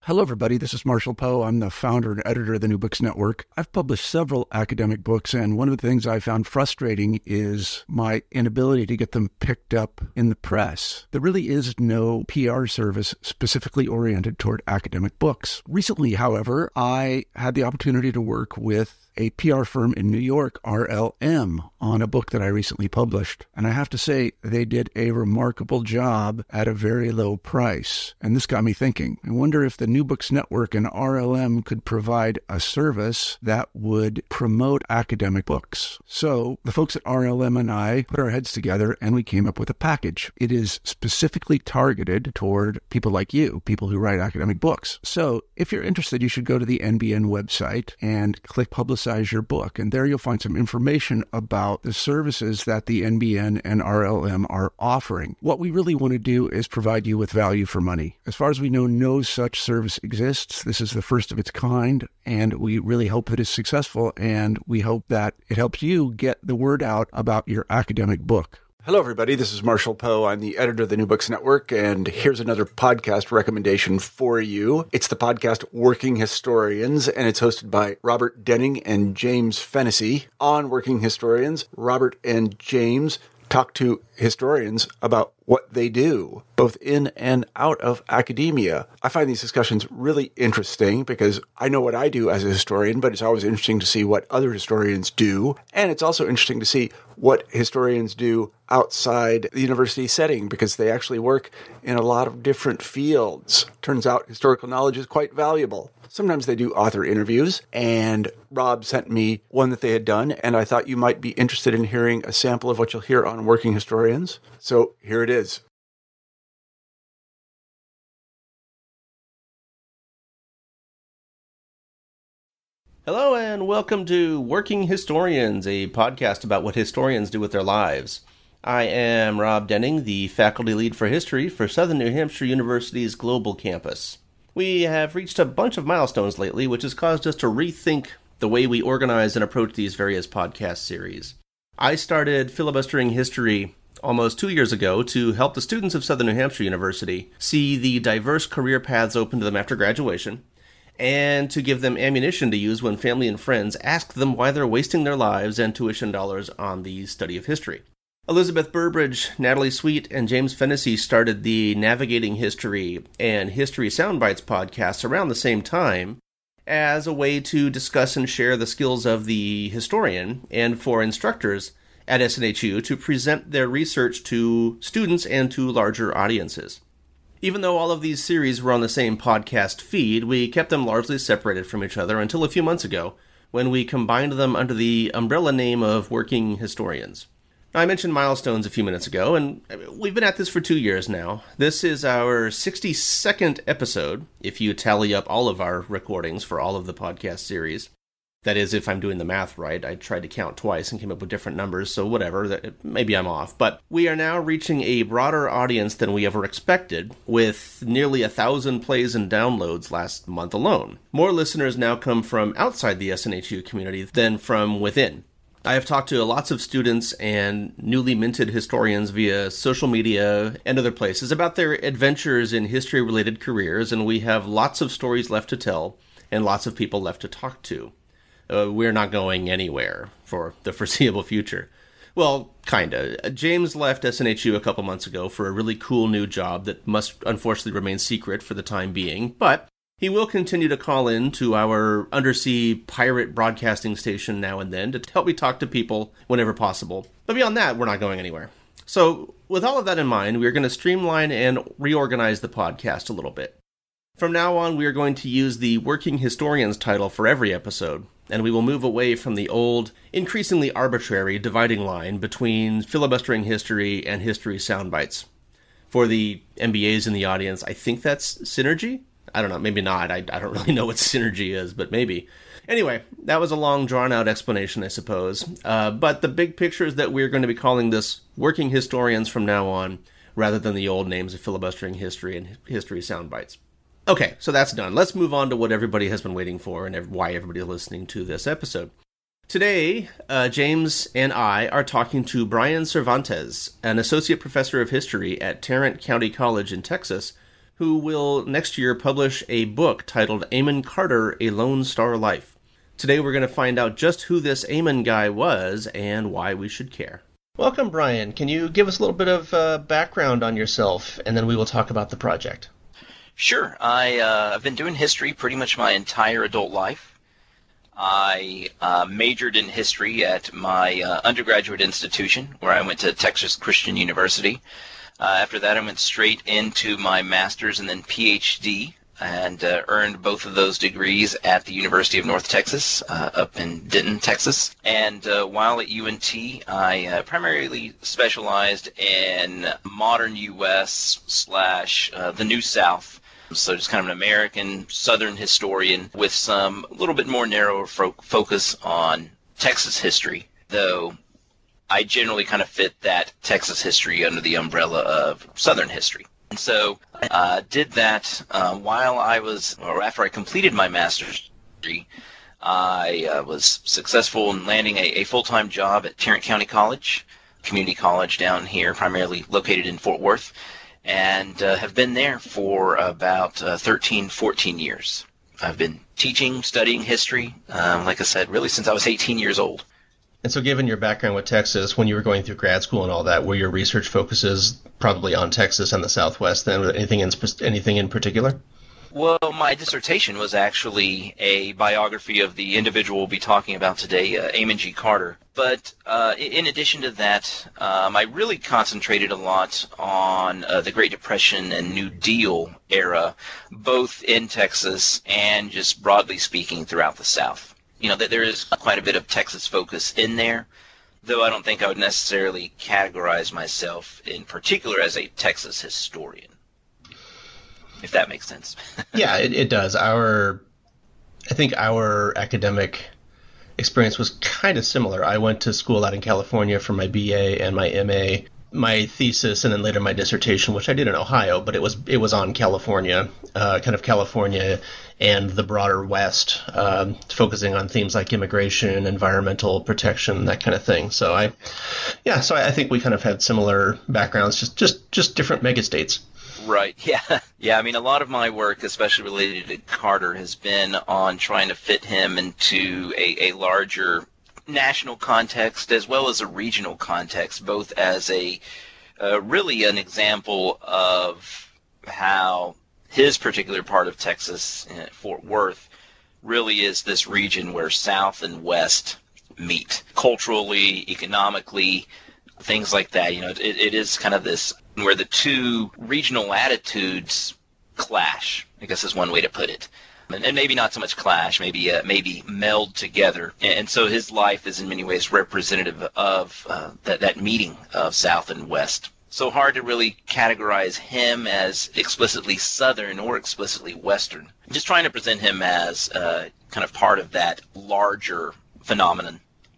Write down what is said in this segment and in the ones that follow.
Hello, everybody. This is Marshall Poe. I'm the founder and editor of the New Books Network. I've published several academic books, and one of the things I found frustrating is my inability to get them picked up in the press. There really is no PR service specifically oriented toward academic books. Recently, however, I had the opportunity to work with a PR firm in New York, RLM, on a book that I recently published. And I have to say, they did a remarkable job at a very low price. And this got me thinking. I wonder if the New Books Network and RLM could provide a service that would promote academic books. So the folks at RLM and I put our heads together and we came up with a package. It is specifically targeted toward people like you, people who write academic books. So if you're interested, you should go to the NBN website and click Publicize Your Book. And there you'll find some information about the services that the NBN and RLM are offering. What we really want to do is provide you with value for money. As far as we know, no such service exists. This is the first of its kind, and we really hope that it's successful, and we hope that it helps you get the word out about your academic book. Hello, everybody. This is Marshall Poe. I'm the editor of the New Books Network, and here's another podcast recommendation for you. It's the podcast Working Historians, and it's hosted by Robert Denning and James Fennessy. On Working Historians, Robert and James talk to historians about what they do, both in and out of academia. I find these discussions really interesting because I know what I do as a historian, but it's always interesting to see what other historians do. And it's also interesting to see what historians do outside the university setting because they actually work in a lot of different fields. Turns out historical knowledge is quite valuable. Sometimes they do author interviews, and Rob sent me one that they had done, and I thought you might be interested in hearing a sample of what you'll hear on Working Historians. So here it is. Hello and welcome to Working Historians, a podcast about what historians do with their lives. I am Rob Denning, the faculty lead for history for Southern New Hampshire University's Global Campus. We have reached a bunch of milestones lately, which has caused us to rethink the way we organize and approach these various podcast series. I started filibustering history almost 2 years ago to help the students of Southern New Hampshire University see the diverse career paths open to them after graduation, and to give them ammunition to use when family and friends ask them why they're wasting their lives and tuition dollars on the study of history. Elizabeth Burbridge, Natalie Sweet, and James Fennessy started the Navigating History and History Soundbites podcasts around the same time as a way to discuss and share the skills of the historian and for instructors at SNHU to present their research to students and to larger audiences. Even though all of these series were on the same podcast feed, we kept them largely separated from each other until a few months ago, when we combined them under the umbrella name of Working Historians. I mentioned milestones a few minutes ago, and we've been at this for 2 years now. This is our 62nd episode, if you tally up all of our recordings for all of the podcast series. That is, if I'm doing the math right. I tried to count twice and came up with different numbers, so whatever, maybe I'm off. But we are now reaching a broader audience than we ever expected, with nearly 1,000 plays and downloads last month alone. More listeners now come from outside the SNHU community than from within. I have talked to lots of students and newly minted historians via social media and other places about their adventures in history-related careers, and we have lots of stories left to tell and lots of people left to talk to. We're not going anywhere for the foreseeable future. Well, kinda. James left SNHU a couple months ago for a really cool new job that must unfortunately remain secret for the time being, but he will continue to call in to our undersea pirate broadcasting station now and then to help me talk to people whenever possible. But beyond that, we're not going anywhere. So, with all of that in mind, we're going to streamline and reorganize the podcast a little bit. From now on, we are going to use the Working Historians title for every episode, and we will move away from the old, increasingly arbitrary dividing line between filibustering history and history soundbites. For the MBAs in the audience, I think that's synergy? I don't know, maybe not. I don't really know what synergy is, but maybe. Anyway, that was a long, drawn-out explanation, I suppose. But the big picture is that we're going to be calling this Working Historians from now on, rather than the old names of filibustering history and history soundbites. Okay, so that's done. Let's move on to what everybody has been waiting for and why everybody's listening to this episode. Today, James and I are talking to Brian Cervantes, an associate professor of history at Tarrant County College in Texas, who will next year publish a book titled Amon Carter, A Lone Star Life. Today we're going to find out just who this Amon guy was and why we should care. Welcome, Brian. Can you give us a little bit of background on yourself, and then we will talk about the project? Sure. I've been doing history pretty much my entire adult life. I majored in history at my undergraduate institution, where I went to Texas Christian University. After that, I went straight into my master's and then PhD, and earned both of those degrees at the University of North Texas, up in Denton, Texas. And while at UNT, I primarily specialized in modern U.S. / the New South. So just kind of an American Southern historian with some a little bit more narrow focus on Texas history, though I generally kind of fit that Texas history under the umbrella of Southern history. And so I did that while after I completed my master's degree. I was successful in landing a full-time job at Tarrant County College, community college down here, primarily located in Fort Worth, and have been there for about 13, 14 years. I've been teaching, studying history, like I said, really since I was 18 years old. And so given your background with Texas, when you were going through grad school and all that, were your research focuses probably on Texas and the Southwest then? Anything in particular? Well, my dissertation was actually a biography of the individual we'll be talking about today, Amon G. Carter. But in addition to that, I really concentrated a lot on the Great Depression and New Deal era, both in Texas and just broadly speaking throughout the South. You know, that there is quite a bit of Texas focus in there, though I don't think I would necessarily categorize myself in particular as a Texas historian, if that makes sense. Yeah, it does. I think our academic experience was kind of similar. I went to school out in California for my BA and my MA. My thesis and then later my dissertation, which I did in Ohio, but it was on California, kind of California and the broader West, focusing on themes like immigration, environmental protection, that kind of thing. So I think we kind of had similar backgrounds, just different megastates. Right. Yeah. I mean, a lot of my work, especially related to Carter, has been on trying to fit him into a larger national context as well as a regional context, both as really an example of how his particular part of Texas, Fort Worth, really is this region where South and West meet culturally, economically, things like that. You know, it is kind of this where the two regional attitudes clash, I guess is one way to put it. And maybe not so much clash, maybe meld together. And so his life is in many ways representative of that meeting of South and West. So hard to really categorize him as explicitly Southern or explicitly Western. I'm just trying to present him as kind of part of that larger phenomenon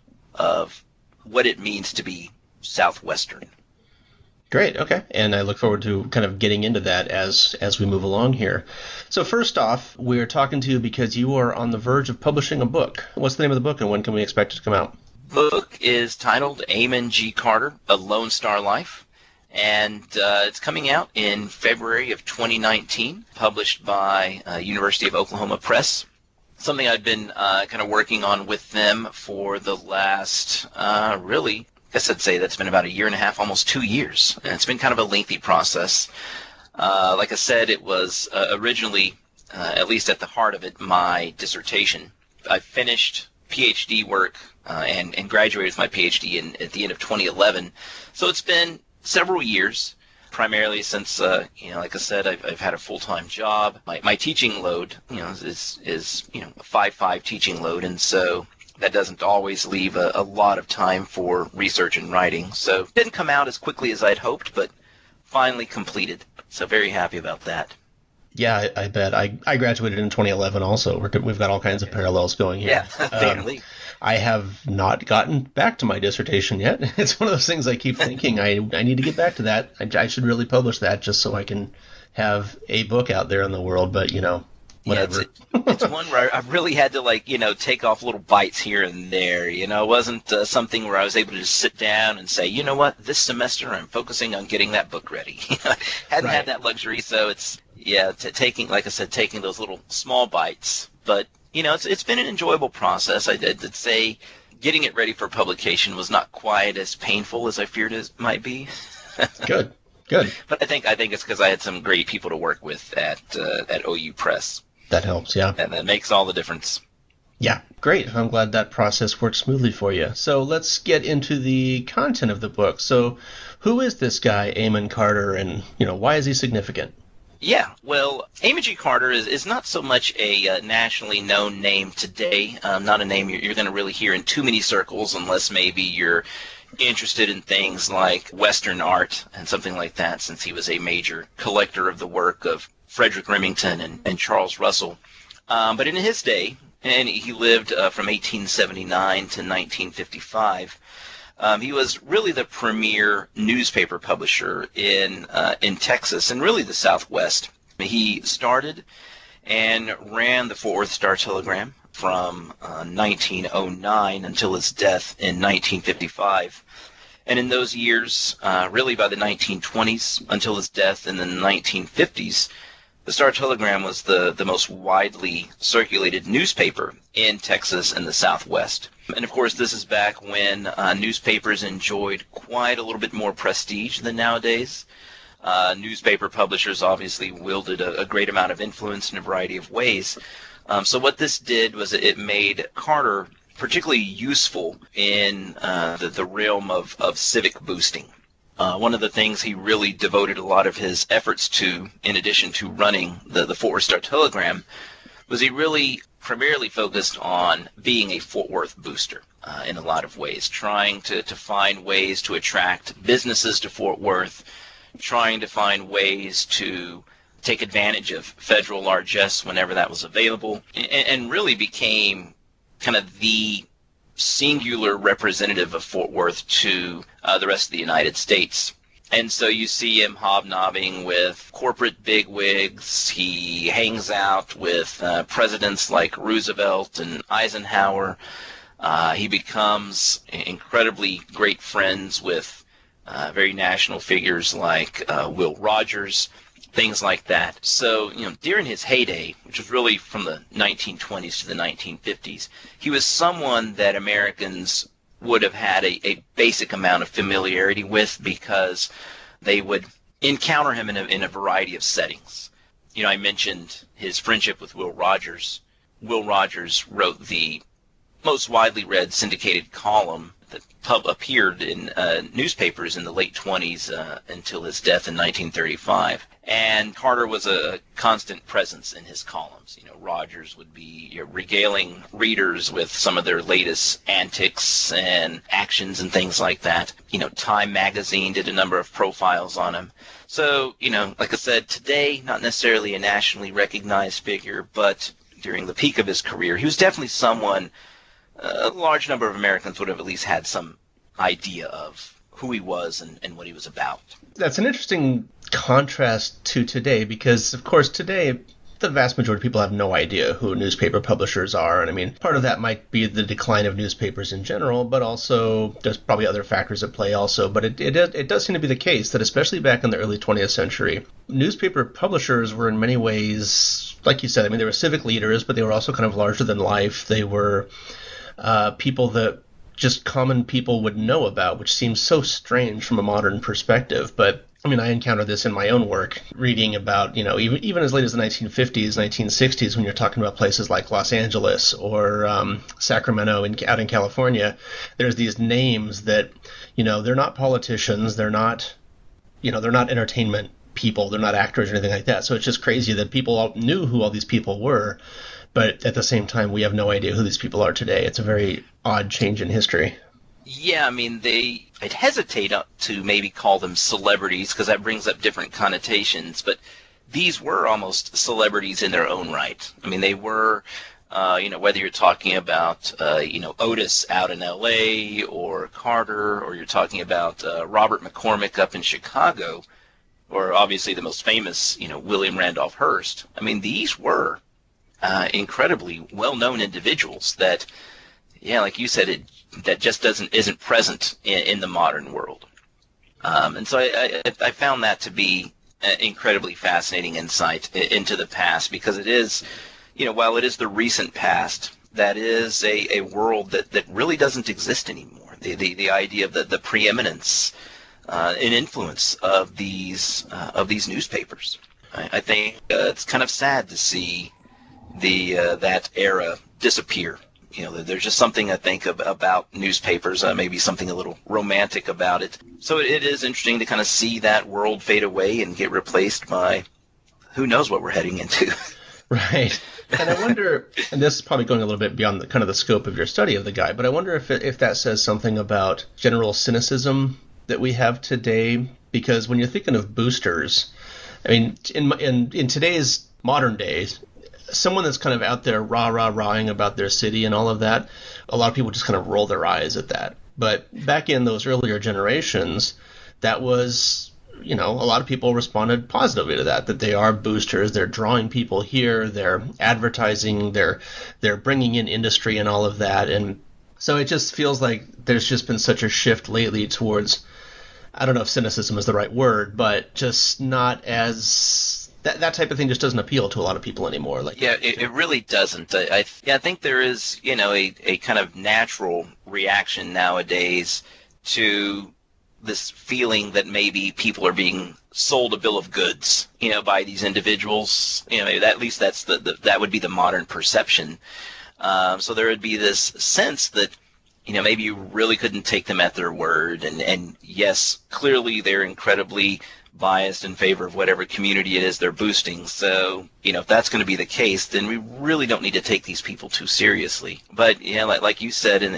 of what it means to be Southwestern. Great. Okay. And I look forward to kind of getting into that as we move along here. So first off, we're talking to you because you are on the verge of publishing a book. What's the name of the book and when can we expect it to come out? The book is titled Amon G. Carter, A Lone Star Life, and it's coming out in February of 2019, published by University of Oklahoma Press. Something I've been kind of working on with them for the last, really, I guess I'd say that's been about a year and a half, almost 2 years. And it's been kind of a lengthy process. Like I said, it was originally, at least at the heart of it, my dissertation. I finished PhD work and graduated with my PhD at the end of 2011. So it's been several years, primarily since, like I said, I've had a full-time job. My teaching load, is a 5/5 teaching load, and so that doesn't always leave a lot of time for research and writing. So it didn't come out as quickly as I'd hoped, but finally completed. So very happy about that. Yeah, I bet. I graduated in 2011 also. We've got all kinds of parallels going here. Yeah, definitely. I have not gotten back to my dissertation yet. It's one of those things I keep thinking I need to get back to that. I should really publish that just so I can have a book out there in the world, but, whatever. Yeah, it's one where I really had to, take off little bites here and there. It wasn't something where I was able to just sit down and say, you know what, this semester I'm focusing on getting that book ready. Hadn't had that luxury, so it's Yeah, taking, like I said, taking those little small bites. But, it's been an enjoyable process. I'd say getting it ready for publication was not quite as painful as I feared it might be. Good. But I think it's because I had some great people to work with at OU Press. That helps, yeah. And that makes all the difference. Yeah, great. I'm glad that process worked smoothly for you. So let's get into the content of the book. So who is this guy, Amon Carter, and, why is he significant? Yeah, well, Amon G. Carter is not so much a nationally known name today, not a name you're going to really hear in too many circles unless maybe you're interested in things like Western art and something like that, since he was a major collector of the work of Frederick Remington and Charles Russell. But in his day, and he lived from 1879 to 1955, he was really the premier newspaper publisher in Texas and really the Southwest. He started and ran the Fort Worth Star-Telegram from 1909 until his death in 1955. And in those years, really by the 1920s until his death in the 1950s, the Star-Telegram was the most widely circulated newspaper in Texas and the Southwest. And of course, this is back when newspapers enjoyed quite a little bit more prestige than nowadays. Newspaper publishers obviously wielded a great amount of influence in a variety of ways. So what this did was it made Carter particularly useful in the realm of civic boosting. One of the things he really devoted a lot of his efforts to, in addition to running the Fort Worth Star-Telegram, was he really primarily focused on being a Fort Worth booster in a lot of ways, trying to find ways to attract businesses to Fort Worth, trying to find ways to take advantage of federal largesse whenever that was available, and really became kind of the singular representative of Fort Worth to the rest of the United States. And so you see him hobnobbing with corporate bigwigs. He hangs out with presidents like Roosevelt and Eisenhower. He becomes incredibly great friends with very national figures like Will Rogers, things like that. So, during his heyday, which was really from the 1920s to the 1950s, he was someone that Americans would have had a basic amount of familiarity with because they would encounter him in a variety of settings. I mentioned his friendship with Will Rogers. Will Rogers wrote the most widely read syndicated column that appeared in newspapers in the late 20s until his death in 1935. And Carter was a constant presence in his columns. Rogers would be regaling readers with some of their latest antics and actions and things like that. Time magazine did a number of profiles on him. So, like I said, today, not necessarily a nationally recognized figure, but during the peak of his career, he was definitely someone a large number of Americans would have at least had some idea of who he was and what he was about. That's an interesting contrast to today because, of course, today the vast majority of people have no idea who newspaper publishers are. And part of that might be the decline of newspapers in general, but also there's probably other factors at play also. But it does seem to be the case that especially back in the early 20th century, newspaper publishers were in many ways, like you said, they were civic leaders, but they were also kind of larger than life. They were people that just common people would know about, which seems so strange from a modern perspective. But I encountered this in my own work, reading about, even as late as the 1950s, 1960s, when you're talking about places like Los Angeles or Sacramento out in California, there's these names that, they're not politicians, they're not entertainment people, they're not actors or anything like that. So it's just crazy that people all knew who all these people were, but at the same time, we have no idea who these people are today. It's a very odd change in history. Yeah, I'd hesitate to maybe call them celebrities because that brings up different connotations, but these were almost celebrities in their own right. They were, whether you're talking about, Otis out in L.A. or Carter, or you're talking about Robert McCormick up in Chicago, or obviously the most famous, William Randolph Hearst. These were incredibly well-known individuals that, like you said, that just isn't present in the modern world. And so I found that to be incredibly fascinating insight into the past, because it is, while it is the recent past, that is a world that really doesn't exist anymore. The idea of the preeminence and influence of these newspapers. I think it's kind of sad to see that era disappear. There's just something, I think, about newspapers, maybe something a little romantic about it. So it is interesting to kind of see that world fade away and get replaced by who knows what we're heading into. Right. And I wonder, and this is probably going a little bit beyond the scope of your study of the guy, but I wonder if that says something about general cynicism that we have today, because when you're thinking of boosters, I mean, in today's modern days, someone that's kind of out there rah-rah-rahing about their city and all of that, a lot of people just kind of roll their eyes at that. But back in those earlier generations, that was, a lot of people responded positively to that they are boosters, they're drawing people here, they're advertising, they're bringing in industry and all of that. And so it just feels like there's just been such a shift lately towards, I don't know if cynicism is the right word, but just not as... That type of thing just doesn't appeal to a lot of people anymore. It really doesn't. I think there is, a kind of natural reaction nowadays to this feeling that maybe people are being sold a bill of goods, by these individuals. At least that would be the modern perception. So there would be this sense that, maybe you really couldn't take them at their word. And yes, clearly they're incredibly biased in favor of whatever community it is they're boosting. So, if that's going to be the case, then we really don't need to take these people too seriously. But, like you said in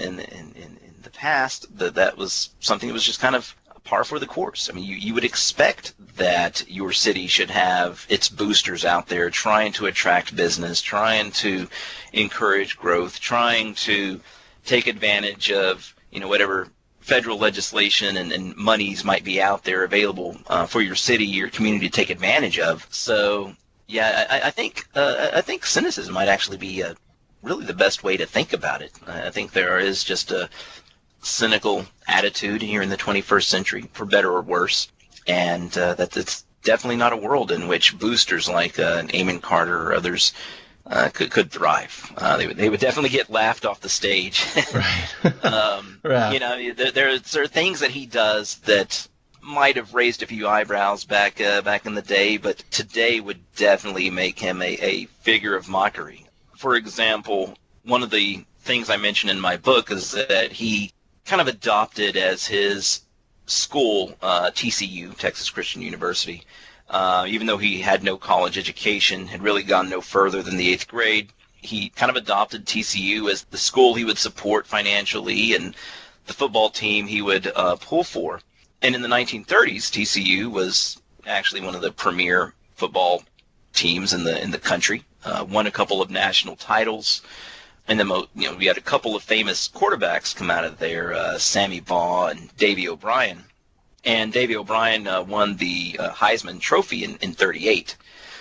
the past, that was something that was just kind of par for the course. I mean, you would expect that your city should have its boosters out there trying to attract business, trying to encourage growth, trying to take advantage of, whatever federal legislation and monies might be out there available for your city, your community to take advantage of. So, yeah, I think cynicism might actually be really the best way to think about it. I think there is just a cynical attitude here in the 21st century, for better or worse, and that it's definitely not a world in which boosters like an Amon Carter or others could thrive. They would definitely get laughed off the stage. Right. Right. There are things that he does that might have raised a few eyebrows back in the day, but today would definitely make him a figure of mockery. For example, one of the things I mentioned in my book is that he kind of adopted as his school TCU, Texas Christian University. Even though he had no college education, had really gone no further than the 8th grade, he kind of adopted TCU as the school he would support financially and the football team he would pull for. And in the 1930s, TCU was actually one of the premier football teams in the country. Won a couple of national titles, and then we had a couple of famous quarterbacks come out of there, Sammy Baugh and Davey O'Brien. And Davey O'Brien won the Heisman Trophy in 1938.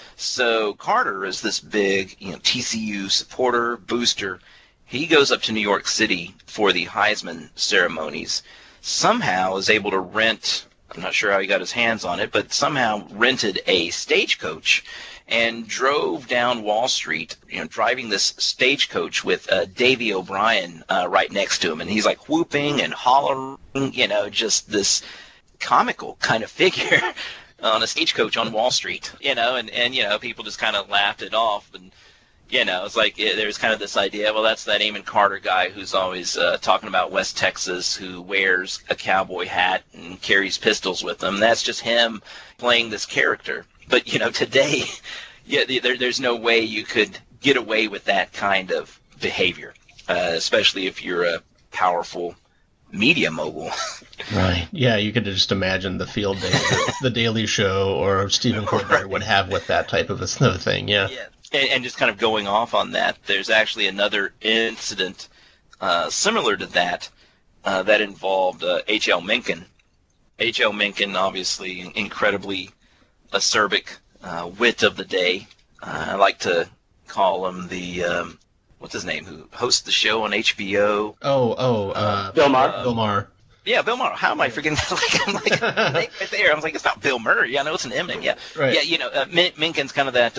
So Carter is this big, TCU supporter, booster. He goes up to New York City for the Heisman ceremonies. Somehow is able to rent, I'm not sure how he got his hands on it, but somehow rented a stagecoach and drove down Wall Street, driving this stagecoach with Davey O'Brien right next to him. And he's like whooping and hollering, just this comical kind of figure on a stagecoach on Wall Street, and people just kind of laughed it off. And, it's like there's kind of this idea, well, that's that Amon Carter guy who's always talking about West Texas, who wears a cowboy hat and carries pistols with him. That's just him playing this character. But, today, there's no way you could get away with that kind of behavior, especially if you're a powerful media mogul. Right. Yeah, you could just imagine the field day that the Daily Show or Stephen Colbert would have with that type of a thing. Yeah. And just kind of going off on that, there's actually another incident similar to that that involved H.L. Mencken. H.L. Mencken, obviously incredibly acerbic wit of the day. I like to call him the what's his name, who hosts the show on HBO? Bill Maher. Bill Maher. Yeah, Bill Maher. How am I forgetting that? I'm like right there. I was like, it's not Bill Murray. Yeah, no, it's an M name. Yeah, Right. Yeah. Minkin's kind of that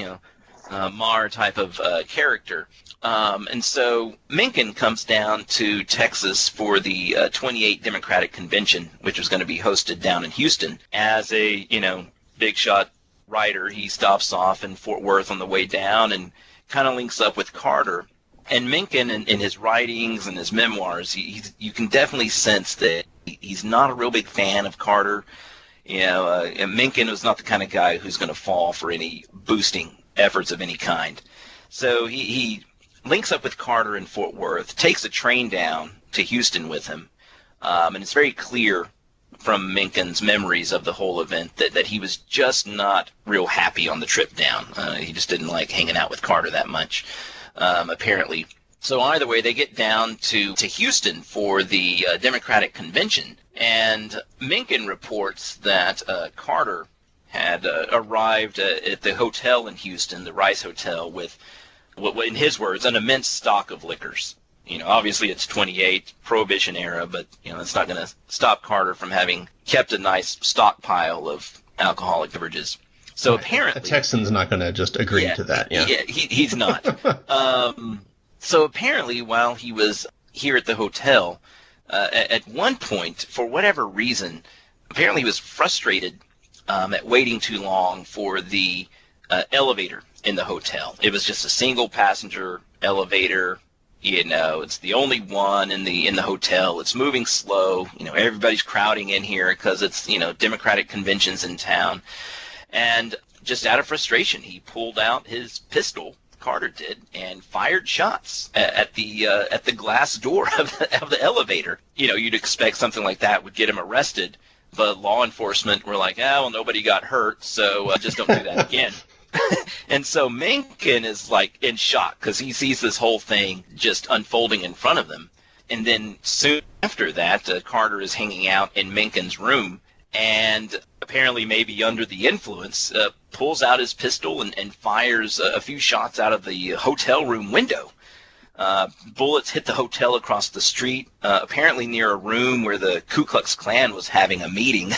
Maher type of character. And so Minkin comes down to Texas for the 28 Democratic Convention, which was going to be hosted down in Houston. As a big shot writer, he stops off in Fort Worth on the way down and kind of links up with Carter. And Minkin, in his writings and his memoirs, you can definitely sense that he's not a real big fan of Carter. And Minkin was not the kind of guy who's going to fall for any boosting efforts of any kind. So he links up with Carter in Fort Worth, takes a train down to Houston with him, and it's very clear from Minkin's memories of the whole event that he was just not real happy on the trip down. He just didn't like hanging out with Carter that much. Apparently. So either way, they get down to Houston for the Democratic Convention, and Minkin reports that Carter had arrived at the hotel in Houston, the Rice Hotel, with, in his words, an immense stock of liquors. Obviously it's 28, Prohibition era, but that's not going to stop Carter from having kept a nice stockpile of alcoholic beverages. So apparently, a Texan's not going to just agree to that. Yeah, he's not. So apparently, while he was here at the hotel, at one point, for whatever reason, apparently he was frustrated at waiting too long for the elevator in the hotel. It was just a single passenger elevator. It's the only one in the hotel. It's moving slow. Everybody's crowding in here because it's Democratic conventions in town. And just out of frustration, he pulled out his pistol, Carter did, and fired shots at the glass door of the elevator. You'd expect something like that would get him arrested, but law enforcement were like, well, nobody got hurt, so just don't do that again. And so Minkin is like in shock because he sees this whole thing just unfolding in front of them. And then soon after that, Carter is hanging out in Minkin's room, and apparently maybe under the influence, pulls out his pistol and fires a few shots out of the hotel room window. Bullets hit the hotel across the street, apparently near a room where the Ku Klux Klan was having a meeting.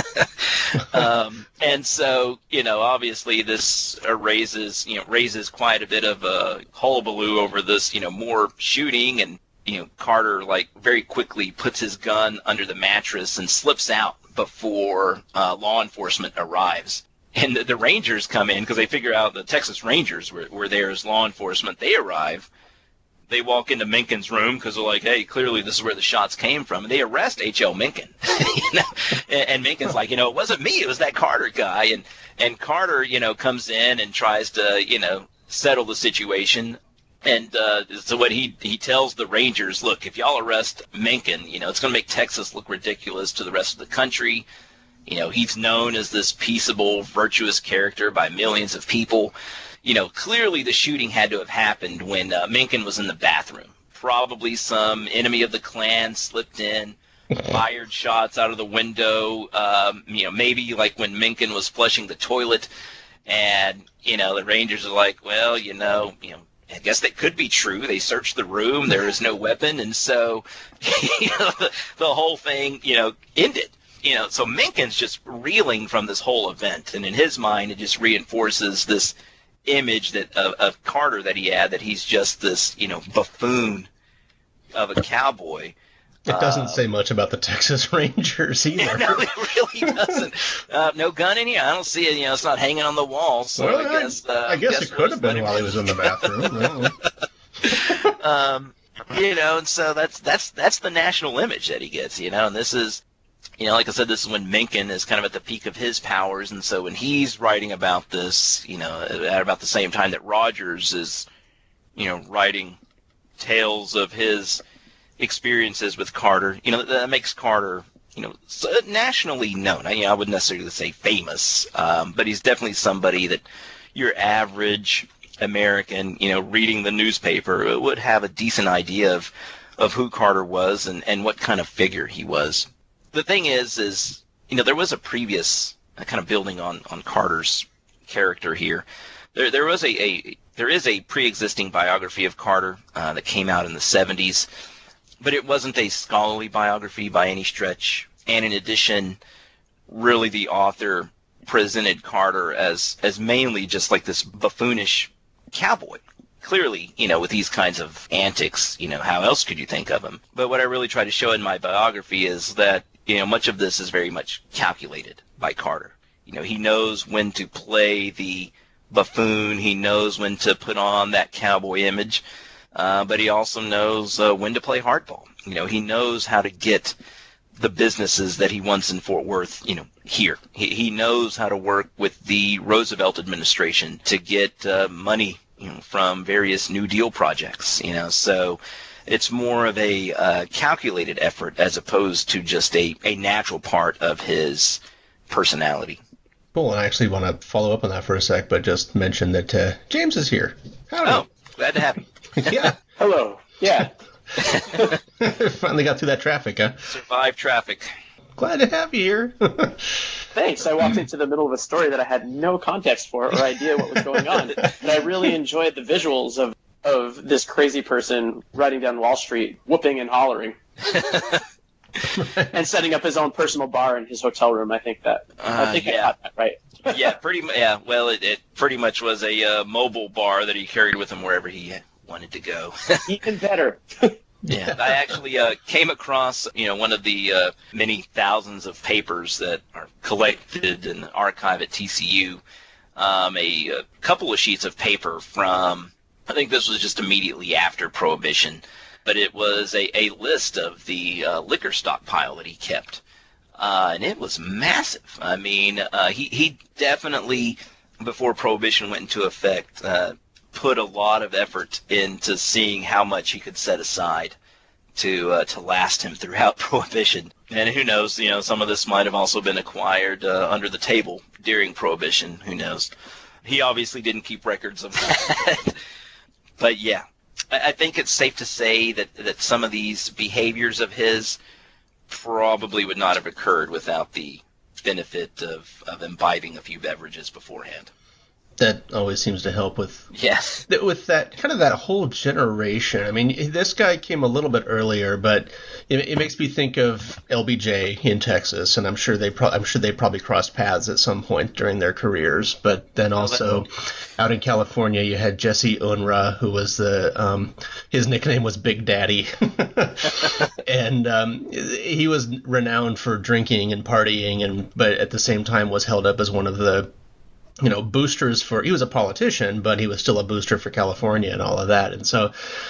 And so, obviously this raises quite a bit of a hullabaloo over this, more shooting, and, Carter, very quickly puts his gun under the mattress and slips out before law enforcement arrives. And the Rangers come in because they figure out the Texas Rangers were there as law enforcement. They arrive. They walk into Minkin's room because they're like, hey, clearly this is where the shots came from. And they arrest H.L. Minkin. And Minkin's like, it wasn't me. It was that Carter guy. And Carter, comes in and tries to, settle the situation. And so what he tells the Rangers, look, if y'all arrest Minkin, it's going to make Texas look ridiculous to the rest of the country. He's known as this peaceable, virtuous character by millions of people. Clearly the shooting had to have happened when Minkin was in the bathroom. Probably some enemy of the Klan slipped in, fired shots out of the window, maybe like when Minkin was flushing the toilet. And, the Rangers are like, well, I guess that could be true. They searched the room. There is no weapon. And so, the whole thing, ended. So Minkin's just reeling from this whole event. And in his mind, it just reinforces this image that of Carter that he had, that he's just this, buffoon of a cowboy. It doesn't say much about the Texas Rangers either. No, it really doesn't. No gun in here. I don't see it. It's not hanging on the wall. So well, I guess it could have been while he was in the bathroom. And so that's the national image that he gets. And this is, like I said, this is when Minkin is kind of at the peak of his powers. And so when he's writing about this, at about the same time that Rogers is, writing tales of his experiences with Carter, that makes Carter, nationally known. I wouldn't necessarily say famous, but he's definitely somebody that your average American, reading the newspaper would have a decent idea of who Carter was and what kind of figure he was. The thing is, there was a previous kind of building on Carter's character here. There is a pre-existing biography of Carter that came out in the 70s. but it wasn't a scholarly biography by any stretch. And in addition, really the author presented Carter as mainly just like this buffoonish cowboy. Clearly, with these kinds of antics, how else could you think of him? But what I really try to show in my biography is that, much of this is very much calculated by Carter. He knows when to play the buffoon. He knows when to put on that cowboy image. But he also knows when to play hardball. He knows how to get the businesses that he wants in Fort Worth, here. He knows how to work with the Roosevelt administration to get money, from various New Deal projects, So it's more of a calculated effort as opposed to just a natural part of his personality. Cool, and I actually want to follow up on that for a sec, but just mention that James is here. Howdy. Oh, glad to have you. Yeah. Hello. Yeah. Finally got through that traffic, huh? Survive traffic. Glad to have you here. Thanks. I walked into the middle of a story that I had no context for or idea what was going on. And I really enjoyed the visuals of this crazy person riding down Wall Street, whooping and hollering. And setting up his own personal bar in his hotel room. I think I got that right. Yeah, pretty much. Yeah, well, it pretty much was a mobile bar that he carried with him wherever he wanted to go. Even better. Yeah, I actually came across, one of the many thousands of papers that are collected in the archive at TCU. A couple of sheets of paper from, I think this was just immediately after Prohibition, but it was a list of the liquor stockpile that he kept. And it was massive. I mean, he definitely, before Prohibition went into effect, put a lot of effort into seeing how much he could set aside to last him throughout Prohibition. And who knows, some of this might have also been acquired under the table during Prohibition. Who knows? He obviously didn't keep records of that. But yeah, I think it's safe to say that some of these behaviors of his probably would not have occurred without the benefit of imbibing a few beverages beforehand. That always seems to help with that kind of that whole generation. I mean, this guy came a little bit earlier, but it makes me think of LBJ in Texas, and I'm sure they probably crossed paths at some point during their careers. But then also out in California, you had Jesse Unruh, who was his nickname was Big Daddy, and he was renowned for drinking and partying, but at the same time was held up as one of the boosters he was a politician, but he was still a booster for California and all of that. And so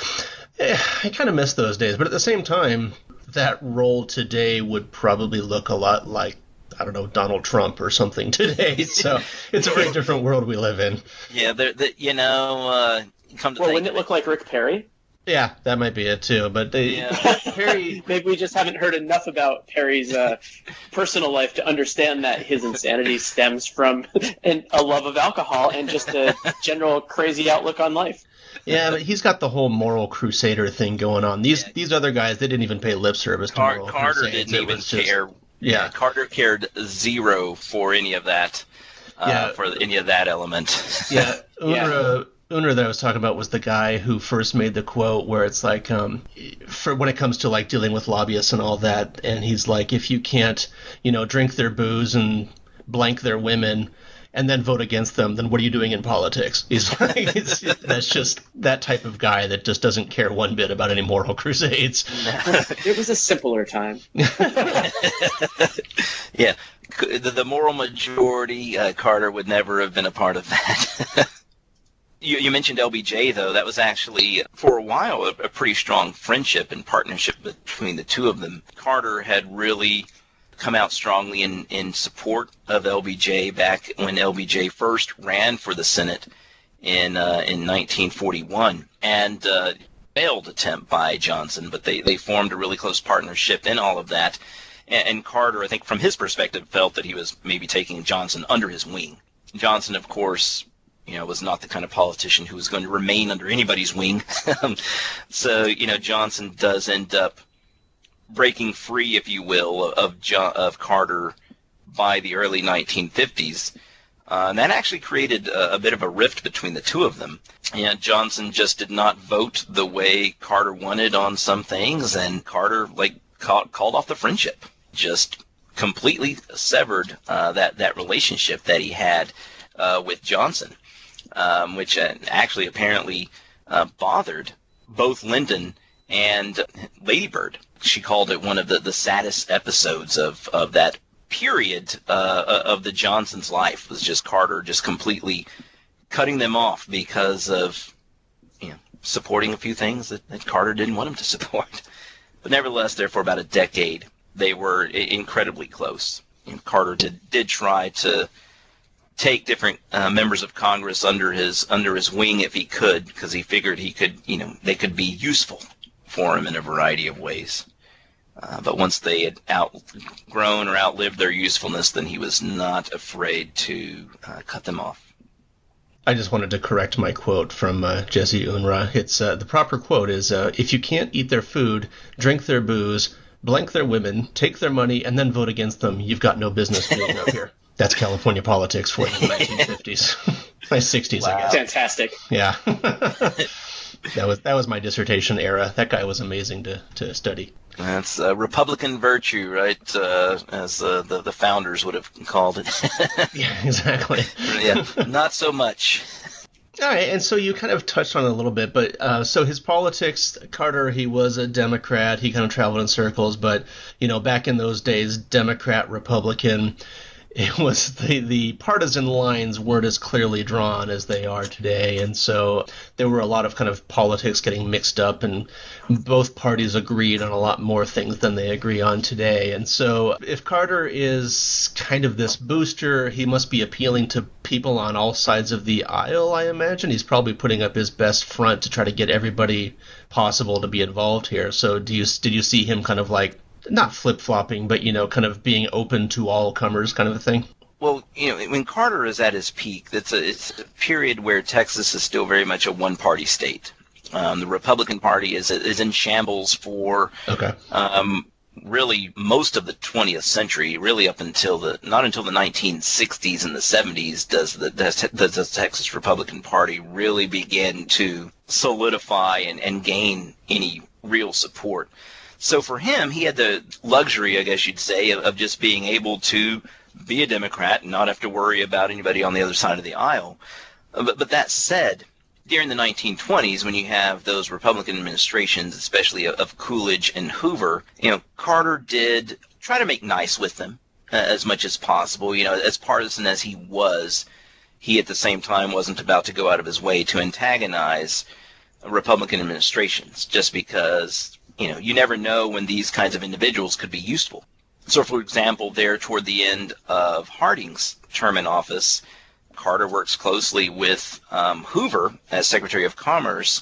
I kind of miss those days. But at the same time, that role today would probably look a lot like, I don't know, Donald Trump or something today. So it's a very different world we live in. Yeah, come to think wouldn't it look like Rick Perry? Yeah, that might be it too. But Perry, maybe we just haven't heard enough about Perry's personal life to understand that his insanity stems from a love of alcohol and just a general crazy outlook on life. Yeah, but he's got the whole moral crusader thing going on. These other guys, they didn't even pay lip service to moral Carter crusades. didn't even care. Yeah, Carter cared zero for any of that. For any of that element. Yeah, Unruh that I was talking about was the guy who first made the quote where it's like, for when it comes to like dealing with lobbyists and all that, and he's like, if you can't, drink their booze and blank their women and then vote against them, then what are you doing in politics? He's like, that's just that type of guy that just doesn't care one bit about any moral crusades. It was a simpler time. Yeah, the moral majority, Carter would never have been a part of that. You mentioned LBJ, though. That was actually, for a while, a pretty strong friendship and partnership between the two of them. Carter had really come out strongly in support of LBJ back when LBJ first ran for the Senate in 1941, and failed attempt by Johnson, but they formed a really close partnership in all of that. And Carter, I think from his perspective, felt that he was maybe taking Johnson under his wing. Johnson, of course, was not the kind of politician who was going to remain under anybody's wing. So, Johnson does end up breaking free, if you will, of Carter by the early 1950s. And that actually created a bit of a rift between the two of them. And Johnson just did not vote the way Carter wanted on some things, and Carter called off the friendship, just completely severed that relationship that he had with Johnson, which actually apparently bothered both Lyndon and Lady Bird. She called it one of the saddest episodes of that period of the Johnsons' life, was just Carter just completely cutting them off because of supporting a few things that Carter didn't want him to support. But nevertheless, there for about a decade, they were incredibly close. And Carter did try to take different members of Congress under his wing if he could, because he figured they could be useful for him in a variety of ways. But once they had outgrown or outlived their usefulness, then he was not afraid to cut them off. I just wanted to correct my quote from Jesse Unruh. It's the proper quote is, if you can't eat their food, drink their booze, blank their women, take their money, and then vote against them, you've got no business being up here. That's California politics for the 1950s. My 60s, wow. I guess. Fantastic. Yeah. That was my dissertation era. That guy was amazing to study. That's Republican virtue, right? As the founders would have called it. Yeah, exactly. Yeah, not so much. All right, and so you kind of touched on it a little bit, but so his politics, Carter, he was a Democrat. He kind of traveled in circles, but back in those days, Democrat, Republican, it was the partisan lines weren't as clearly drawn as they are today, and so there were a lot of kind of politics getting mixed up, and both parties agreed on a lot more things than they agree on today. And so if Carter is kind of this booster, he must be appealing to people on all sides of the aisle, I imagine. He's probably putting up his best front to try to get everybody possible to be involved here. So did you see him kind of like, not flip-flopping, but, kind of being open to all comers kind of a thing? Well, when Carter is at his peak, it's a period where Texas is still very much a one-party state. The Republican Party is in shambles for really most of the 20th century, really up until not until the 1960s and the 70s does the Texas Republican Party really begin to solidify and gain any real support. So for him, he had the luxury, I guess you'd say, of just being able to be a Democrat and not have to worry about anybody on the other side of the aisle. But that said, during the 1920s, when you have those Republican administrations, especially of Coolidge and Hoover, Carter did try to make nice with them as much as possible. As partisan as he was, he at the same time wasn't about to go out of his way to antagonize Republican administrations, just because you never know when these kinds of individuals could be useful. So, for example, there toward the end of Harding's term in office, Carter works closely with Hoover as Secretary of Commerce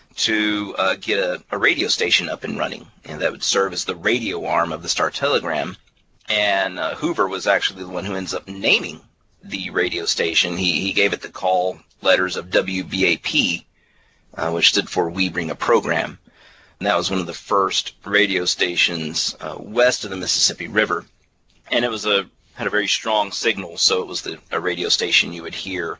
to get a radio station up and running, and that would serve as the radio arm of the Star-Telegram. And Hoover was actually the one who ends up naming the radio station. He gave it the call letters of WBAP, which stood for We Bring a Program. And that was one of the first radio stations west of the Mississippi River. And it had a very strong signal, so it was a radio station you would hear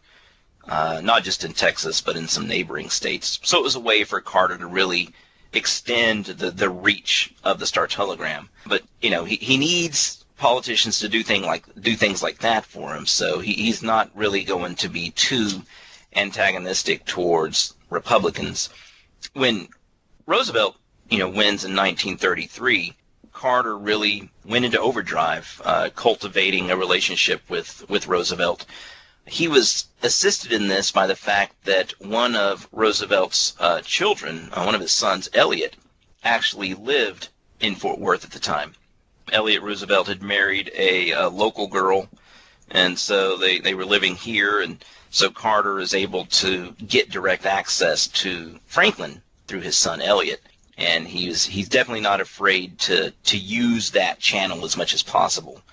not just in Texas, but in some neighboring states. So it was a way for Carter to really extend the reach of the Star-Telegram. But, he needs politicians to do things like that for him, so he's not really going to be too antagonistic towards Republicans. When Roosevelt, wins in 1933, Carter really went into overdrive, cultivating a relationship with Roosevelt. He was assisted in this by the fact that one of Roosevelt's children, one of his sons, Elliot, actually lived in Fort Worth at the time. Elliot Roosevelt had married a local girl, and so they were living here, and so Carter is able to get direct access to Franklin through his son Elliot, and he's definitely not afraid to use that channel as much as possible.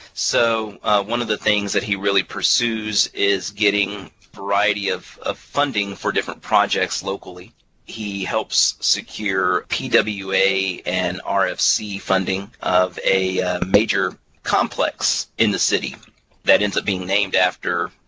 So one of the things that he really pursues is getting a variety of funding for different projects locally. He helps secure PWA and RFC funding of a major complex in the city that ends up being named after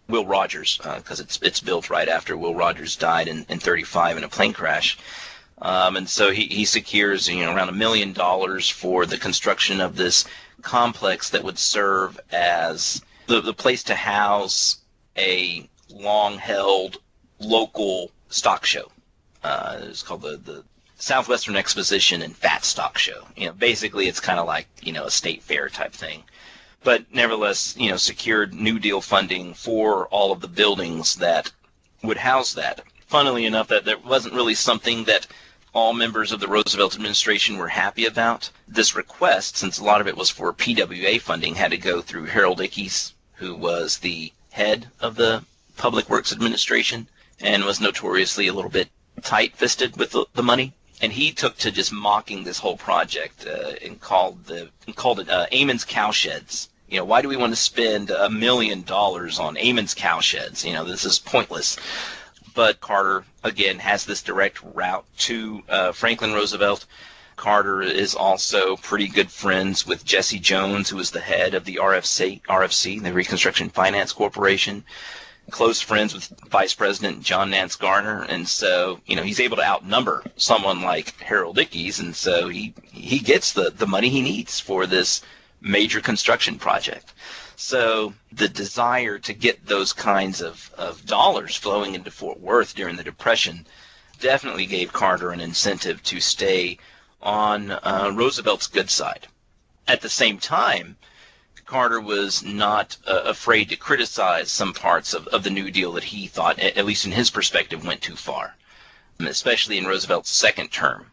Will Rogers, because it's built right after Will Rogers died in 1935 in a plane crash. And so he secures around $1 million for the construction of this complex that would serve as the place to house a long-held local stock show. It's called the Southwestern Exposition and Fat Stock Show. Basically it's kind of like a state fair type thing. But nevertheless, secured New Deal funding for all of the buildings that would house that. Funnily enough, that there wasn't really something that all members of the Roosevelt administration were happy about. This request, since a lot of it was for PWA funding, had to go through Harold Ickes, who was the head of the Public Works Administration and was notoriously a little bit tight-fisted with the money. And he took to just mocking this whole project and called it Amon's Cowsheds. Why do we want to spend $1 million on Amon's Cowsheds? This is pointless. But Carter, again, has this direct route to Franklin Roosevelt. Carter is also pretty good friends with Jesse Jones, who is the head of the RFC, the Reconstruction Finance Corporation. Close friends with Vice President John Nance Garner, and so he's able to outnumber someone like Harold Ickes, and so he gets the money he needs for this major construction project. So the desire to get those kinds of dollars flowing into Fort Worth during the Depression definitely gave Carter an incentive to stay on Roosevelt's good side. At the same time, Carter was not afraid to criticize some parts of the New Deal that he thought, at least in his perspective, went too far, especially in Roosevelt's second term.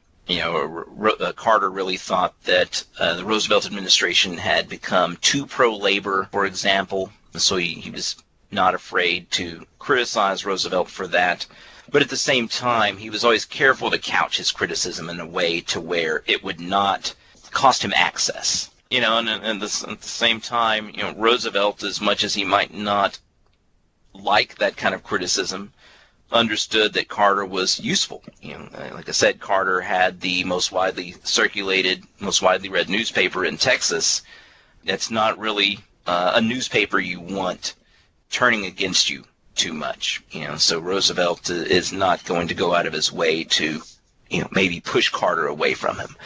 Carter really thought that the Roosevelt administration had become too pro-labor, for example, so he was not afraid to criticize Roosevelt for that. But at the same time, he was always careful to couch his criticism in a way to where it would not cost him access. And at the same time, Roosevelt, as much as he might not like that kind of criticism, understood that Carter was useful. Like I said, Carter had the most widely circulated, most widely read newspaper in Texas. That's not really a newspaper you want turning against you too much. So Roosevelt is not going to go out of his way to maybe push Carter away from him.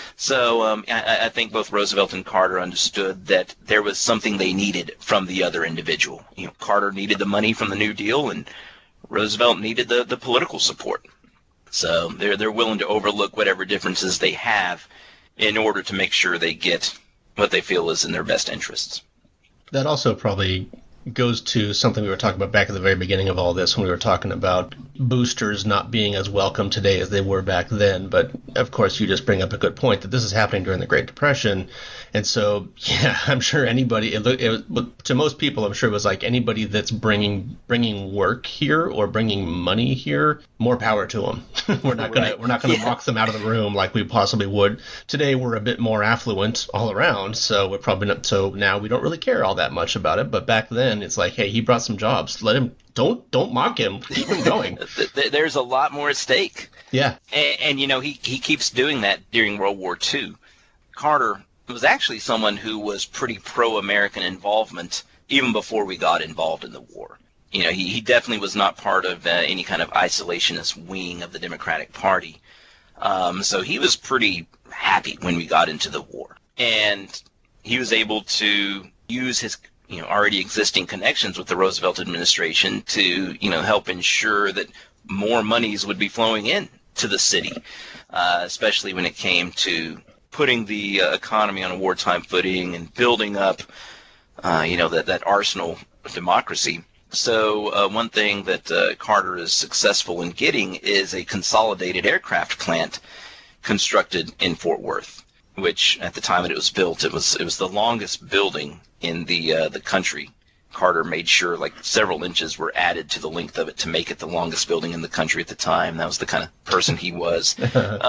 So I think both Roosevelt and Carter understood that there was something they needed from the other individual. Carter needed the money from the New Deal, and Roosevelt needed the political support. So they're willing to overlook whatever differences they have in order to make sure they get what they feel is in their best interests. That also probably goes to something we were talking about back at the very beginning of all this, when we were talking about boosters not being as welcome today as they were back then. But of course, you just bring up a good point that this is happening during the Great Depression. And so, yeah, I'm sure anybody, to most people, I'm sure it was like anybody that's bringing work here or bringing money here, more power to them. we're not gonna mock them out of the room like we possibly would today. We're a bit more affluent all around, so we're probably not. So now we don't really care all that much about it. But back then, it's like, hey, he brought some jobs. Let him. Don't mock him. Keep him going. There's a lot more at stake. Yeah, and he keeps doing that during World War II. Carter was actually someone who was pretty pro-American involvement even before we got involved in the war. He definitely was not part of any kind of isolationist wing of the Democratic Party. So he was pretty happy when we got into the war. And he was able to use his already existing connections with the Roosevelt administration to help ensure that more monies would be flowing in to the city, especially when it came to putting the economy on a wartime footing and building up, that arsenal of democracy. So one thing that Carter is successful in getting is a consolidated aircraft plant constructed in Fort Worth, which at the time that it was built, it was the longest building in the country. Carter made sure like several inches were added to the length of it to make it the longest building in the country at the time. That was the kind of person he was.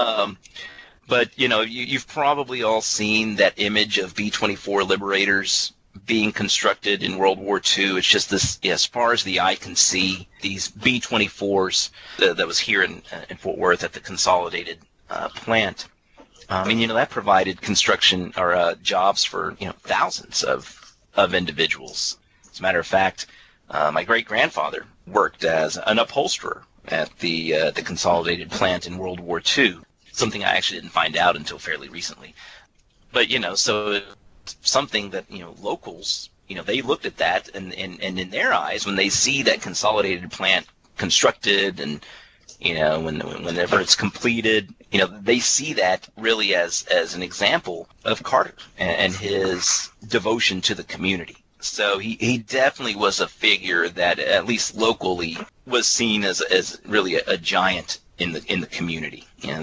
But, you've probably all seen that image of B-24 Liberators being constructed in World War II. It's just this, as far as the eye can see, these B-24s that was here in Fort Worth at the consolidated plant. That provided construction or jobs for, thousands of individuals. As a matter of fact, My great-grandfather worked as an upholsterer at the Consolidated plant in World War II, something I actually didn't find out until fairly recently. But, so it's something that, locals, they looked at that, and in their eyes, when they see that Consolidated plant constructed and, whenever it's completed, they see that really as an example of Carter and his devotion to the community. So he definitely was a figure that, at least locally, was seen as really a giant in the community.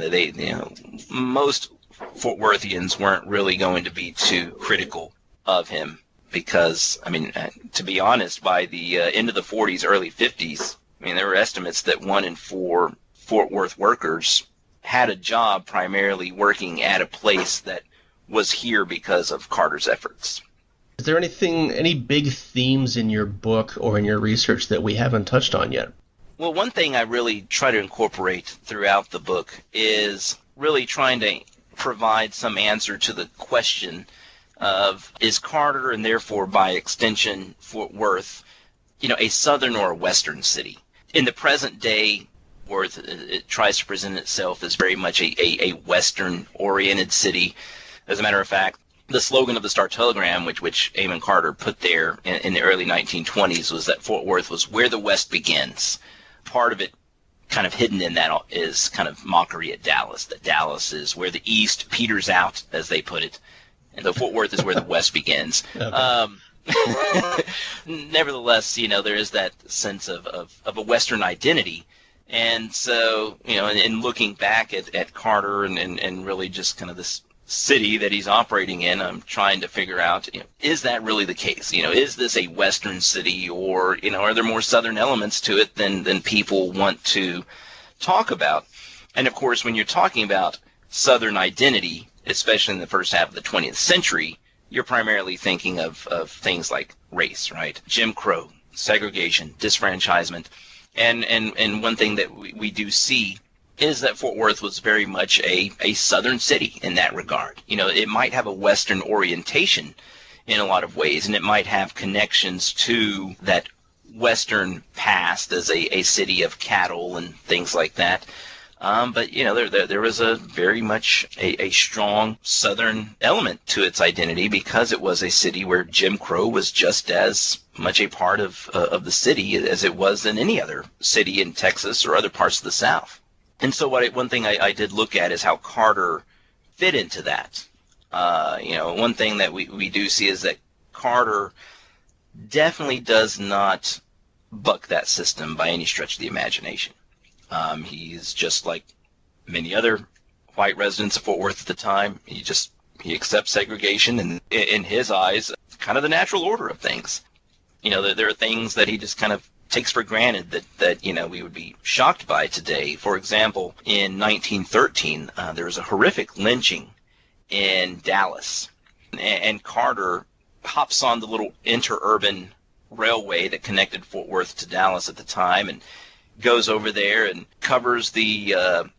Most Fort Worthians weren't really going to be too critical of him because, to be honest, by the end of the 40s, early 50s, there were estimates that 1 in 4 Fort Worth workers had a job primarily working at a place that was here because of Carter's efforts. Is there any big themes in your book or in your research that we haven't touched on yet? Well, one thing I really try to incorporate throughout the book is really trying to provide some answer to the question of, is Carter, and therefore by extension Fort Worth, a southern or a western city? In the present day, Worth, it tries to present itself as very much a western-oriented city. As a matter of fact, the slogan of the Star-Telegram, which Amon Carter put there in the early 1920s, was that Fort Worth was where the West begins. Part of it, kind of hidden in that, is kind of mockery at Dallas, that Dallas is where the East peters out, as they put it, and the Fort Worth is where the West begins. Okay. Nevertheless, there is that sense of a Western identity. And so, in looking back at Carter and really just kind of this city that he's operating in, I'm trying to figure out, is that really the case? Is this a Western city, or, are there more Southern elements to it than people want to talk about? And of course, when you're talking about Southern identity, especially in the first half of the 20th century, you're primarily thinking of things like race, right? Jim Crow, segregation, disfranchisement. And one thing that we do see is that Fort Worth was very much a southern city in that regard. It might have a western orientation in a lot of ways, and it might have connections to that western past as a city of cattle and things like that. But there was a very much a strong southern element to its identity because it was a city where Jim Crow was just as much a part of the city as it was in any other city in Texas or other parts of the South. And so one thing I did look at is how Carter fit into that. One thing that we do see is that Carter definitely does not buck that system by any stretch of the imagination. He's just like many other white residents of Fort Worth at the time. He accepts segregation, and in his eyes, kind of the natural order of things. There are things that he just kind of takes for granted that we would be shocked by today. For example, in 1913, there was a horrific lynching in Dallas, and Carter hops on the little interurban railway that connected Fort Worth to Dallas at the time, and goes over there and covers the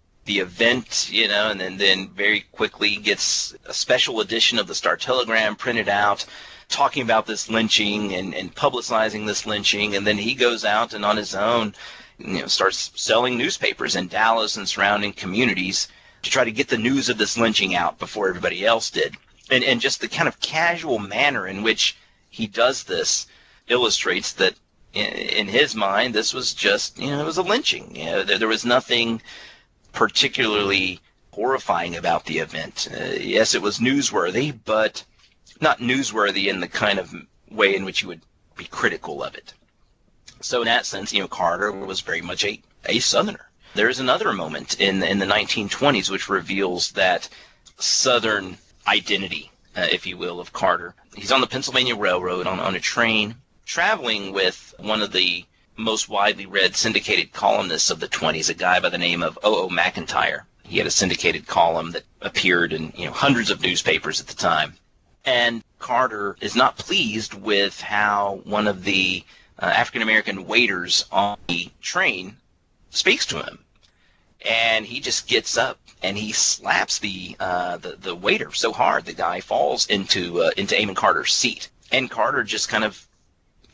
event, and then very quickly gets a special edition of the Star-Telegram printed out, talking about this lynching and publicizing this lynching, and then he goes out and on his own, starts selling newspapers in Dallas and surrounding communities to try to get the news of this lynching out before everybody else did. And just the kind of casual manner in which he does this illustrates that in his mind, this was just, it was a lynching. There was nothing particularly horrifying about the event. Yes, it was newsworthy, but not newsworthy in the kind of way in which you would be critical of it. So in that sense, Carter was very much a Southerner. There is another moment in the 1920s which reveals that Southern identity, if you will, of Carter. He's on the Pennsylvania Railroad on a train, traveling with one of the most widely read syndicated columnists of the 20s, a guy by the name of O.O. McIntyre. He had a syndicated column that appeared in hundreds of newspapers at the time. And Carter is not pleased with how one of the African-American waiters on the train speaks to him. And he just gets up and he slaps the waiter so hard the guy falls into Amon Carter's seat. And Carter just kind of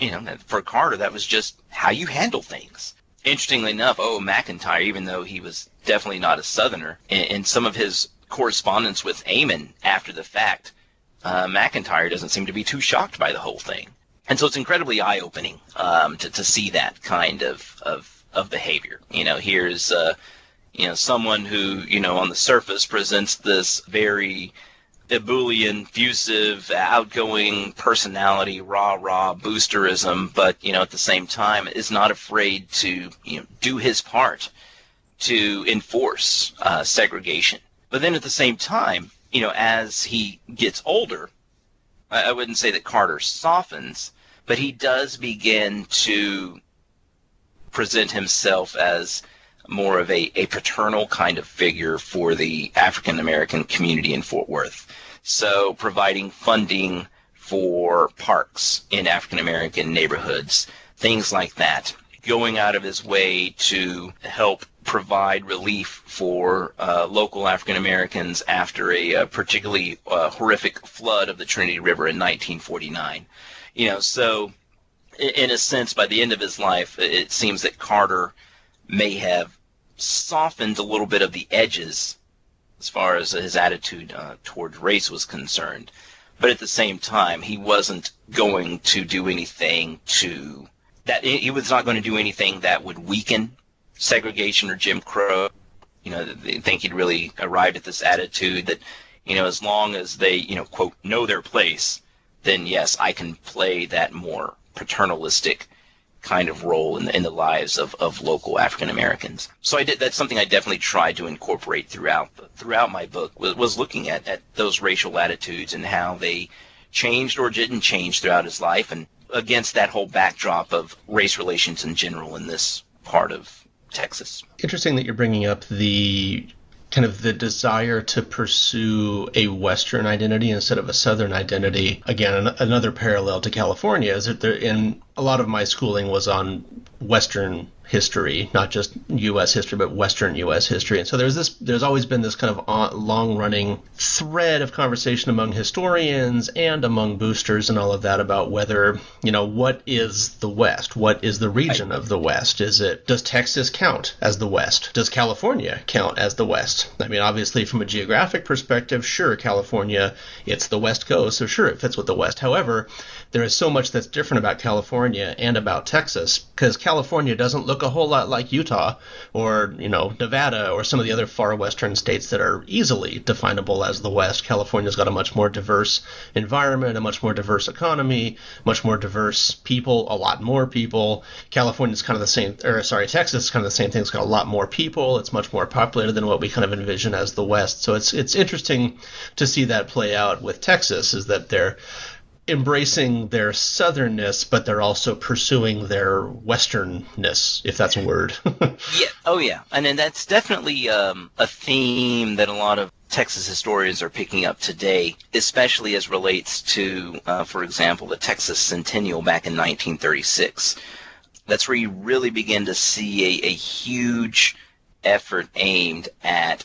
for Carter, that was just how you handle things. Interestingly enough, McIntyre, even though he was definitely not a Southerner, in some of his correspondence with Eamon after the fact, McIntyre doesn't seem to be too shocked by the whole thing. And so it's incredibly eye-opening to see that kind of behavior. Here's someone who, on the surface presents this very ebullient, effusive, outgoing personality, rah-rah, boosterism, but, at the same time is not afraid to, do his part to enforce segregation. But then at the same time, as he gets older, I wouldn't say that Carter softens, but he does begin to present himself as more of a paternal kind of figure for the African American community in Fort Worth. So providing funding for parks in African American neighborhoods, things like that. Going out of his way to help provide relief for local African Americans after a particularly horrific flood of the Trinity River in 1949. So in a sense, by the end of his life, it seems that Carter may have softened a little bit of the edges as far as his attitude towards race was concerned. But at the same time, he wasn't going to do anything he was not going to do anything that would weaken segregation or Jim Crow. They think he'd really arrived at this attitude that, as long as they, quote, know their place, then yes, I can play that more paternalistic kind of role in the lives of local African Americans. So that's something I definitely tried to incorporate throughout my book, was looking at those racial attitudes and how they changed or didn't change throughout his life, and against that whole backdrop of race relations in general in this part of Texas. Interesting that you're bringing up the kind of the desire to pursue a Western identity instead of a Southern identity. Again, another parallel to California is that a lot of my schooling was on Western history, not just U.S. history, but Western U.S. history. And so there's always been this kind of long-running thread of conversation among historians and among boosters and all of that about whether, what is the West? What is the region of the West? Does Texas count as the West? Does California count as the West? I mean, obviously, from a geographic perspective, sure, California, it's the West Coast, so sure, it fits with the West. However, there is so much that's different about California and about Texas, because California doesn't look a whole lot like Utah or, Nevada or some of the other far western states that are easily definable as the West. California's got a much more diverse environment, a much more diverse economy, much more diverse people, a lot more people. Texas is kind of the same thing. It's got a lot more people. It's much more populated than what we kind of envision as the West. So it's interesting to see that play out with Texas, is that they're embracing their southernness, but they're also pursuing their westernness, if that's a word. Yeah. Oh, yeah. And then that's definitely a theme that a lot of Texas historians are picking up today, especially as relates to, for example, the Texas Centennial back in 1936. That's where you really begin to see a huge effort aimed at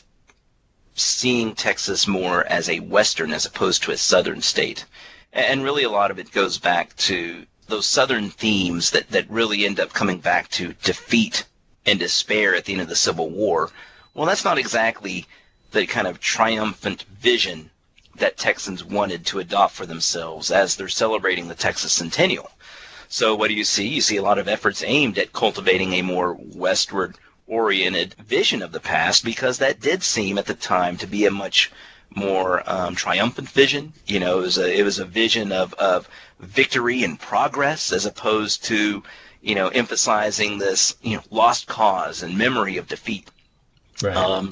seeing Texas more as a Western as opposed to a Southern state. And really a lot of it goes back to those Southern themes that really end up coming back to defeat and despair at the end of the Civil War. Well, that's not exactly the kind of triumphant vision that Texans wanted to adopt for themselves as they're celebrating the Texas Centennial. So what do you see? You see a lot of efforts aimed at cultivating a more westward-oriented vision of the past, because that did seem at the time to be a much more triumphant vision. It was a vision of victory and progress, as opposed to emphasizing this lost cause and memory of defeat. Right.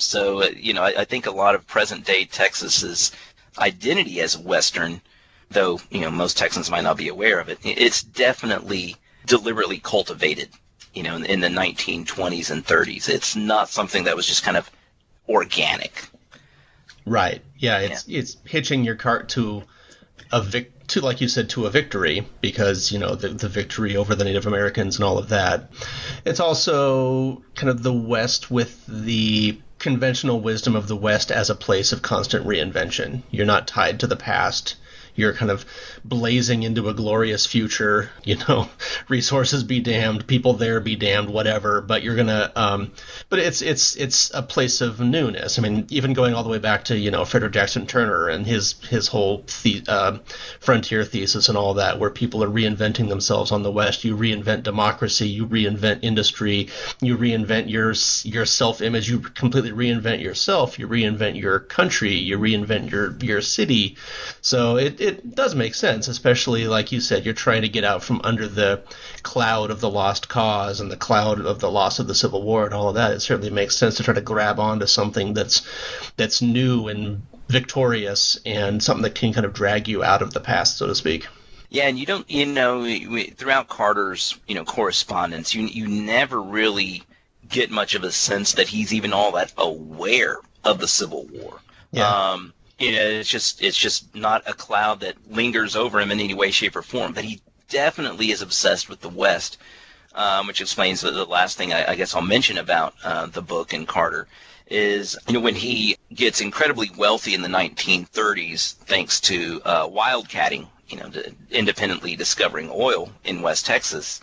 I think a lot of present day Texas's identity as Western, though most Texans might not be aware of it, it's definitely deliberately cultivated in the 1920s and 30s. It's not something that was just kind of organic. Right. Yeah. It's hitching your cart to like you said, to a victory, because the victory over the Native Americans and all of that. It's also kind of the West with the conventional wisdom of the West as a place of constant reinvention. You're not tied to the past. you're kind of blazing into a glorious future, resources be damned, people there be damned, whatever, but you're gonna but it's a place of newness. I mean, even going all the way back to Frederick Jackson Turner and his whole frontier thesis and all that, where people are reinventing themselves on the West. You reinvent democracy, you reinvent industry, you reinvent your self-image, you completely reinvent yourself, you reinvent your country, you reinvent your city. So it does make sense, especially like you said, you're trying to get out from under the cloud of the lost cause and the cloud of the loss of the Civil War and all of that. It certainly makes sense to try to grab onto something that's new and victorious and something that can kind of drag you out of the past, so to speak. Yeah, and you don't, throughout Carter's, correspondence, you never really get much of a sense that he's even all that aware of the Civil War. Yeah. It's just not a cloud that lingers over him in any way, shape, or form. But he definitely is obsessed with the West, which explains the last thing I guess I'll mention about the book and Carter is, when he gets incredibly wealthy in the 1930s, thanks to wildcatting, independently discovering oil in West Texas.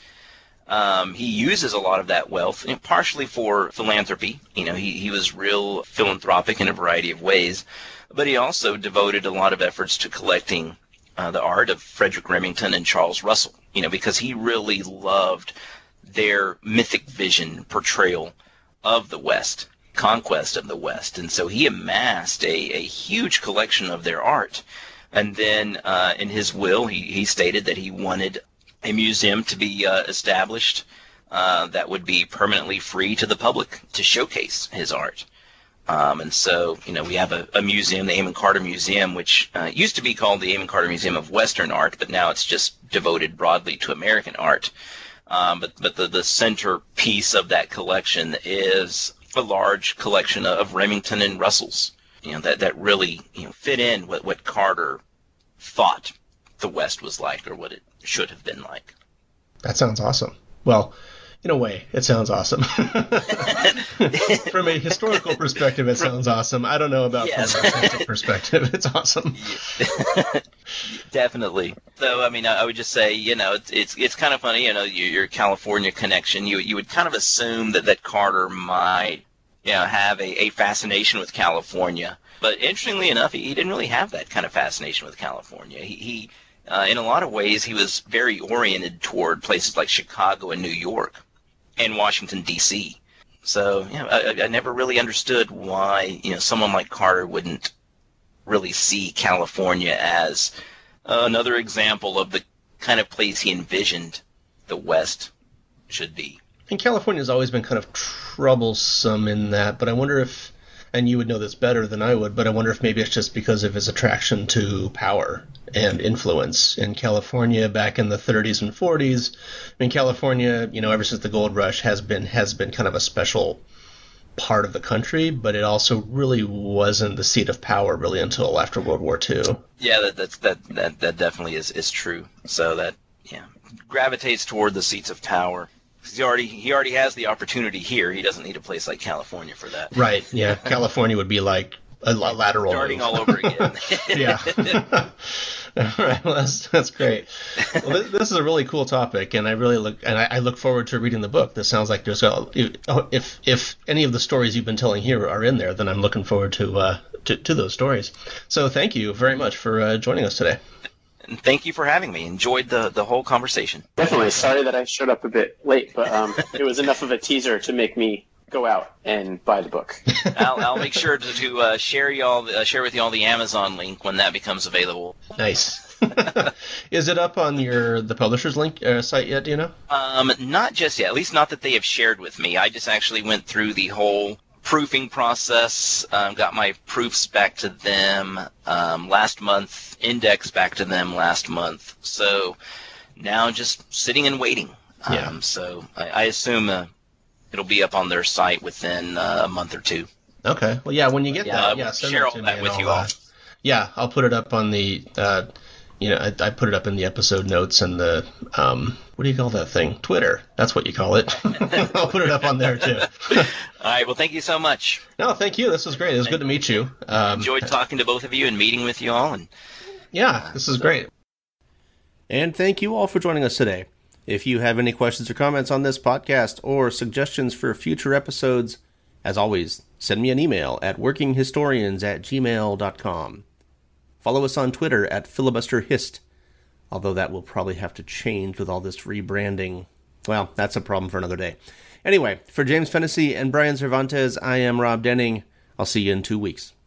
He uses a lot of that wealth, partially for philanthropy. He was real philanthropic in a variety of ways, but he also devoted a lot of efforts to collecting the art of Frederick Remington and Charles Russell, because he really loved their mythic vision portrayal of the West, conquest of the West. And so he amassed a huge collection of their art. And then in his will, he stated that he wanted a museum to be established that would be permanently free to the public to showcase his art. And so, we have a museum, the Amon Carter Museum, which used to be called the Amon Carter Museum of Western Art, but now it's just devoted broadly to American art. But the centerpiece of that collection is a large collection of Remington and Russells, that really fit in what Carter thought the West was like, or what it should have been like. That sounds awesome. Well, in a way, it sounds awesome. From a historical perspective, it sounds awesome. I don't know about from an artistic perspective. It's awesome. Definitely. So, I would just say, it's kind of funny, your California connection. You would kind of assume that Carter might, have a fascination with California. But interestingly enough, he didn't really have that kind of fascination with California. He in a lot of ways, he was very oriented toward places like Chicago and New York and Washington, D.C. So, I never really understood why, someone like Carter wouldn't really see California as another example of the kind of place he envisioned the West should be. And California's always been kind of troublesome in that, but I wonder if, and you would know this better than I would, but I wonder if maybe it's just because of his attraction to power and influence. In California back in the 30s and 40s, California, ever since the gold rush has been kind of a special part of the country, but it also really wasn't the seat of power really until after World War II. Yeah, that definitely is true. So that gravitates toward the seats of power. He already has the opportunity here. He doesn't need a place like California for that. Right. Yeah. California would be like a lateral starting move. all over again. Yeah. All right. Well, that's great. Well, this is a really cool topic, and I look forward to reading the book. This sounds like there's if any of the stories you've been telling here are in there, then I'm looking forward to those stories. So thank you very much for joining us today. And thank you for having me. Enjoyed the whole conversation. Definitely. Sorry that I showed up a bit late, but it was enough of a teaser to make me go out and buy the book. I'll make sure to share with you all the Amazon link when that becomes available. Nice. Is it up on the publisher's link site yet? Do you know? Not just yet. At least not that they have shared with me. I just actually went through the whole proofing process, got my proofs back to them last month, index back to them last month. So now just sitting and waiting. Yeah. So I assume it'll be up on their site within a month or two. Okay. Well, yeah, when you get that, I'll send share it all to that me with and you all. Yeah, I'll put it up on the, I put it up in the episode notes and the, what do you call that thing? Twitter. That's what you call it. I'll put it up on there, too. All right. Well, thank you so much. No, thank you. This was great. It was good to meet you. Enjoyed talking to both of you and meeting with you all. And Yeah, this is great. And thank you all for joining us today. If you have any questions or comments on this podcast or suggestions for future episodes, as always, send me an email at workinghistorians@gmail.com. Follow us on Twitter at filibusterhist, although that will probably have to change with all this rebranding. Well, that's a problem for another day. Anyway, for James Fennessy and Brian Cervantes, I am Rob Denning. I'll see you in 2 weeks.